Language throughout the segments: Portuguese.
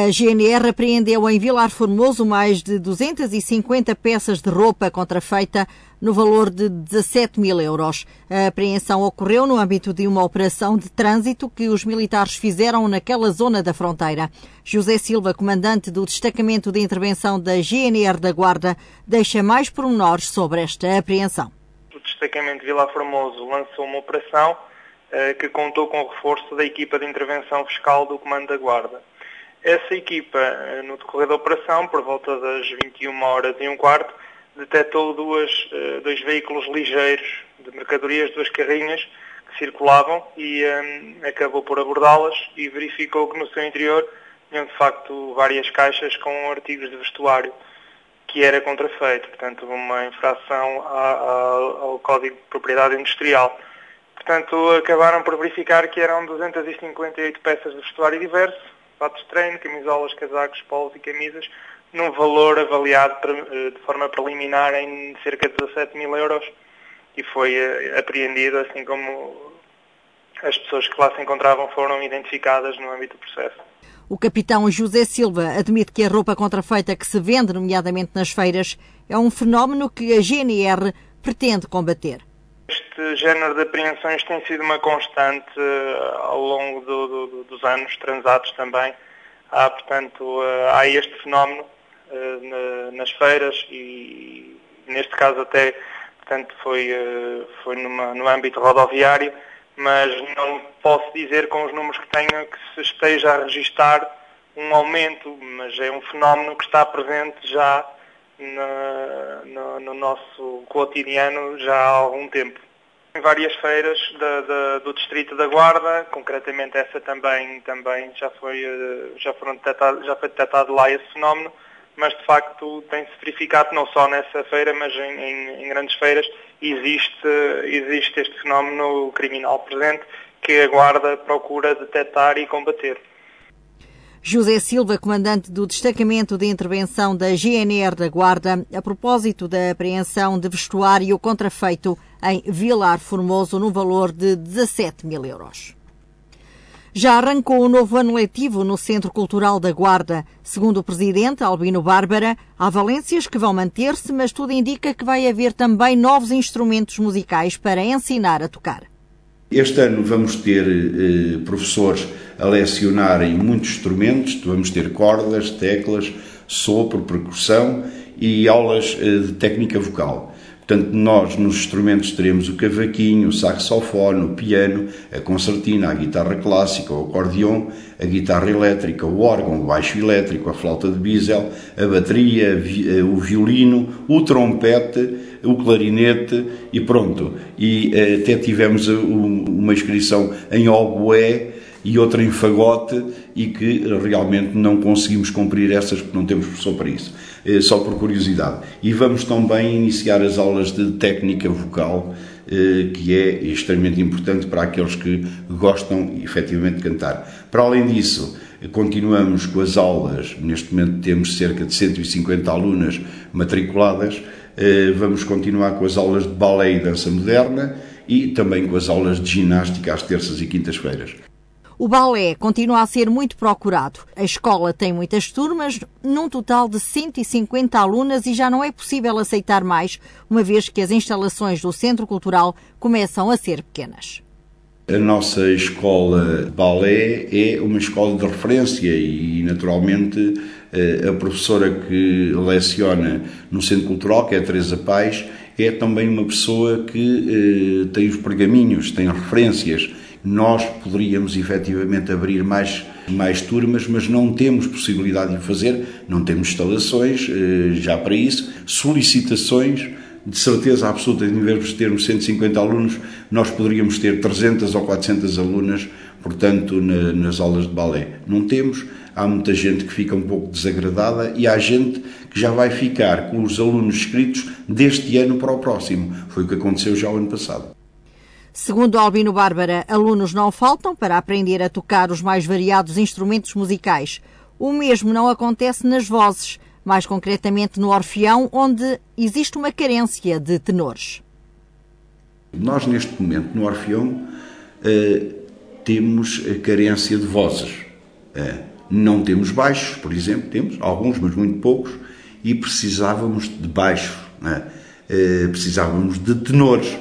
A GNR apreendeu em Vilar Formoso mais de 250 peças de roupa contrafeita no valor de 17 mil euros. A apreensão ocorreu no âmbito de uma operação de trânsito que os militares fizeram naquela zona da fronteira. José Silva, comandante do Destacamento de Intervenção da GNR da Guarda, deixa mais pormenores sobre esta apreensão. O Destacamento de Vilar Formoso lançou uma operação que contou com o reforço da equipa de intervenção fiscal do Comando da Guarda. Essa equipa, no decorrer da operação, por volta das 21h15, detectou dois veículos ligeiros de mercadorias, duas carrinhas que circulavam e acabou por abordá-las e verificou que no seu interior tinham de facto várias caixas com artigos de vestuário que era contrafeito, portanto uma infração ao Código de Propriedade Industrial. Portanto, acabaram por verificar que eram 258 peças de vestuário diverso, fatos de treino, camisolas, casacos, polos e camisas, num valor avaliado de forma preliminar em cerca de 17 mil euros e foi apreendido, assim como as pessoas que lá se encontravam foram identificadas no âmbito do processo. O capitão José Silva admite que a roupa contrafeita que se vende, nomeadamente nas feiras, é um fenómeno que a GNR pretende combater. Este género de apreensões tem sido uma constante ao longo dos anos transatos também. Há este fenómeno nas feiras e neste caso até portanto, foi no âmbito rodoviário, mas não posso dizer com os números que tenho que se esteja a registar um aumento, mas é um fenómeno que está presente já no nosso cotidiano já há algum tempo. Em várias feiras do Distrito da Guarda, concretamente essa também já foi detectado lá esse fenómeno, mas de facto tem-se verificado não só nessa feira, mas em grandes feiras existe este fenómeno criminal presente que a Guarda procura detectar e combater. José Silva, comandante do Destacamento de Intervenção da GNR da Guarda, a propósito da apreensão de vestuário contrafeito em Vilar Formoso no valor de 17 mil euros. Já arrancou o novo ano letivo no Centro Cultural da Guarda. Segundo o presidente, Albino Bárbara, há valências que vão manter-se, mas tudo indica que vai haver também novos instrumentos musicais para ensinar a tocar. Este ano vamos ter professores a lecionarem muitos instrumentos, vamos ter cordas, teclas, sopro, percussão e aulas de técnica vocal. Portanto, nós nos instrumentos teremos o cavaquinho, o saxofone, o piano, a concertina, a guitarra clássica, o acordeão, a guitarra elétrica, o órgão, o baixo elétrico, a flauta de bisel, a bateria, o violino, o trompete, o clarinete e pronto. E até tivemos uma inscrição em oboé e outra em fagote e que realmente não conseguimos cumprir essas porque não temos professor para isso, só por curiosidade. E vamos também iniciar as aulas de técnica vocal, que é extremamente importante para aqueles que gostam efetivamente de cantar. Para além disso, continuamos com as aulas, neste momento temos cerca de 150 alunas matriculadas, vamos continuar com as aulas de balé e dança moderna e também com as aulas de ginástica às terças e quintas-feiras. O balé continua a ser muito procurado. A escola tem muitas turmas, num total de 150 alunas e já não é possível aceitar mais, uma vez que as instalações do Centro Cultural começam a ser pequenas. A nossa escola de balé é uma escola de referência e, naturalmente, a professora que leciona no Centro Cultural, que é a Teresa Paes, é também uma pessoa que tem os pergaminhos, tem referências. Nós poderíamos efetivamente abrir mais turmas, mas não temos possibilidade de o fazer, não temos instalações já para isso, solicitações, de certeza absoluta, em vez de termos 150 alunos, nós poderíamos ter 300 ou 400 alunas, portanto, nas aulas de balé. Não temos, há muita gente que fica um pouco desagradada e há gente que já vai ficar com os alunos inscritos deste ano para o próximo. Foi o que aconteceu já o ano passado. Segundo Albino Bárbara, alunos não faltam para aprender a tocar os mais variados instrumentos musicais. O mesmo não acontece nas vozes, mais concretamente no orfeão, onde existe uma carência de tenores. Nós, neste momento, no orfeão, temos a carência de vozes. Não temos baixos, por exemplo, temos alguns, mas muito poucos, e precisávamos de baixos, precisávamos de tenores.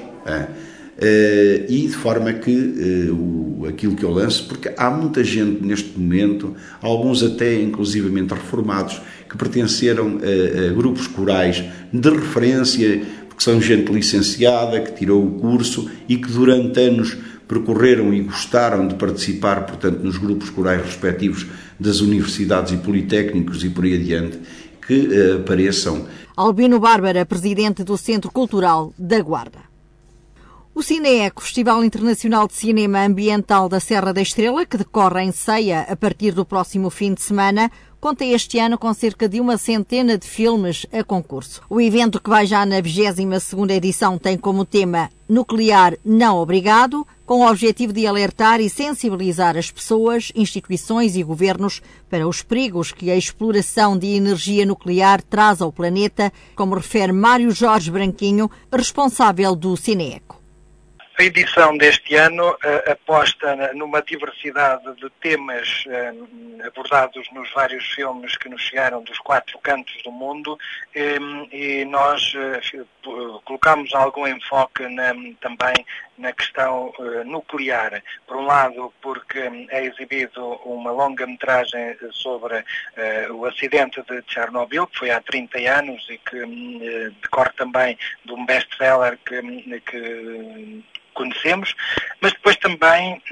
E de forma que aquilo que eu lanço, porque há muita gente neste momento, alguns até inclusivamente reformados, que pertenceram a grupos corais de referência, porque são gente licenciada, que tirou o curso e que durante anos percorreram e gostaram de participar, portanto, nos grupos corais respectivos das universidades e politécnicos e por aí adiante, que apareçam. Albino Bárbara, presidente do Centro Cultural da Guarda. O Cineeco, Festival Internacional de Cinema Ambiental da Serra da Estrela, que decorre em Ceia a partir do próximo fim de semana, conta este ano com cerca de 100 de filmes a concurso. O evento, que vai já na 22ª edição, tem como tema Nuclear Não Obrigado, com o objetivo de alertar e sensibilizar as pessoas, instituições e governos para os perigos que a exploração de energia nuclear traz ao planeta, como refere Mário Jorge Branquinho, responsável do Cineeco. A edição deste ano aposta numa diversidade de temas abordados nos vários filmes que nos chegaram dos 4 cantos do mundo, e nós colocamos algum enfoque também na questão nuclear. Por um lado, porque é exibido uma longa-metragem sobre o acidente de Chernobyl, que foi há 30 anos e que decorre também de um best-seller que conhecemos, mas depois também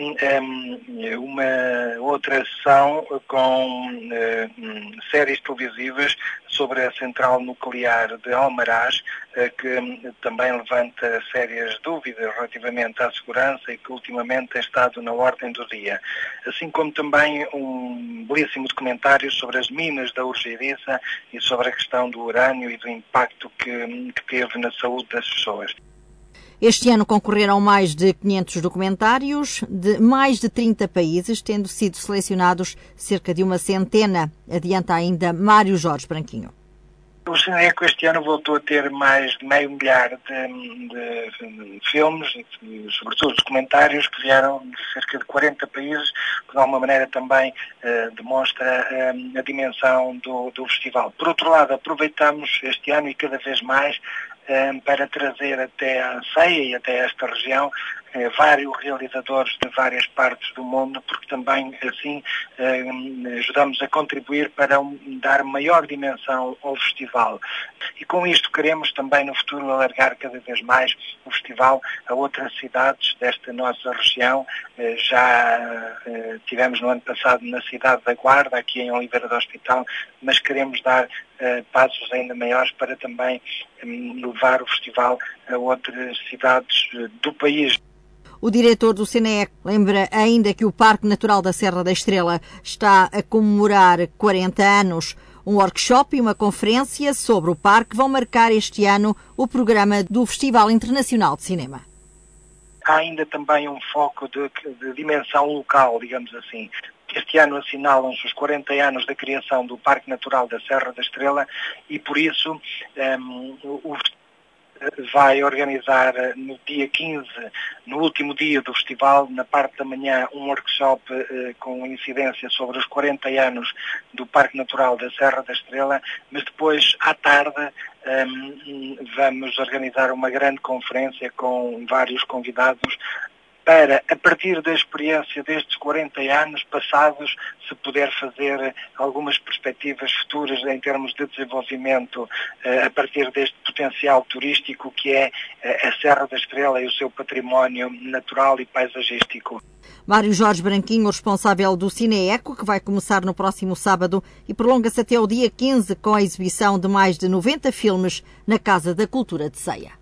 uma outra sessão com séries televisivas sobre a central nuclear de Almaraz, que também levanta sérias dúvidas relativamente à segurança e que ultimamente tem estado na ordem do dia. Assim como também um belíssimo documentário sobre as minas da Urgeriça e sobre a questão do urânio e do impacto que teve na saúde das pessoas. Este ano concorreram mais de 500 documentários de mais de 30 países, tendo sido selecionados cerca de 100, adianta ainda Mário Jorge Branquinho. O Cineeco este ano voltou a ter mais de 500 de filmes, e sobretudo documentários, que vieram de cerca de 40 países, que de alguma maneira também demonstra a dimensão do festival. Por outro lado, aproveitamos este ano e cada vez mais para trazer até a Ceia e até esta região vários realizadores de várias partes do mundo, porque também assim ajudamos a contribuir para dar maior dimensão ao festival. E com isto queremos também no futuro alargar cada vez mais o festival a outras cidades desta nossa região. Já tivemos no ano passado na cidade da Guarda, aqui em Oliveira do Hospital, mas queremos dar passos ainda maiores para também levar o festival a outras cidades do país. O diretor do Cineeco lembra ainda que o Parque Natural da Serra da Estrela está a comemorar 40 anos. Um workshop e uma conferência sobre o parque vão marcar este ano o programa do Festival Internacional de Cinema. Há ainda também um foco de dimensão local, digamos assim. Este ano assinalam-se os 40 anos da criação do Parque Natural da Serra da Estrela e, por isso, o vai organizar no dia 15, no último dia do festival, na parte da manhã, um workshop com incidência sobre os 40 anos do Parque Natural da Serra da Estrela, mas depois, à tarde, vamos organizar uma grande conferência com vários convidados para, a partir da experiência destes 40 anos passados, se puder fazer algumas perspectivas futuras em termos de desenvolvimento a partir deste potencial turístico que é a Serra da Estrela e o seu património natural e paisagístico. Mário Jorge Branquinho, responsável do Cineeco, que vai começar no próximo sábado e prolonga-se até o dia 15 com a exibição de mais de 90 filmes na Casa da Cultura de Ceia.